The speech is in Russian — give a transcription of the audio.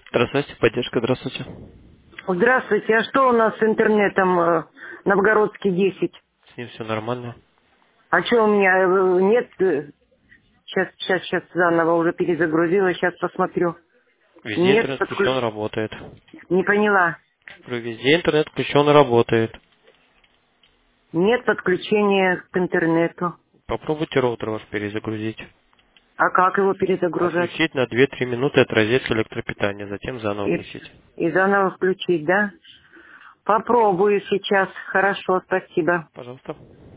Здравствуйте, поддержка, здравствуйте. Здравствуйте, а что у нас с интернетом Новгородский 10? С ним все нормально. А что у меня нет? Сейчас заново уже перезагрузила, сейчас посмотрю. Везде Нет, интернет включен, работает. не поняла. Везде интернет включен и работает. Нет подключения к интернету. Попробуйте роутер ваш перезагрузить. А как его перезагружать? Отключить на 2-3 минуты от розетки электропитания, затем заново И, включить. и заново включить, да? Попробую сейчас. Хорошо, спасибо. Пожалуйста.